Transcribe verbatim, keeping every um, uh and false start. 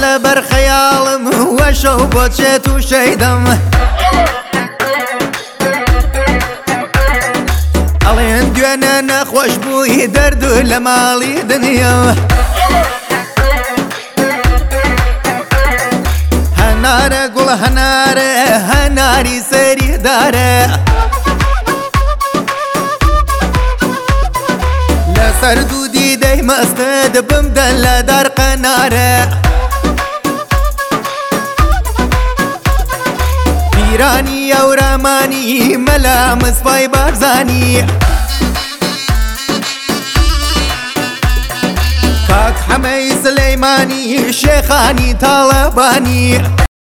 لەبەر خەیاڵم وە شەو بۆ چێت و شەیدەم ئەڵێن دوێنە نەخۆش بووی دەردو لە ماڵی دنیا هەنارە گوڵ هەنارە هەناری سەری دارە لەسەر دوو دیدەی مەستت بمدەن لە دار قەنارە پیرانی ئەورەمانی مەلا مسپای بارزانی کاک حەمەی سلەیمانی شێخانی تاڵەبانی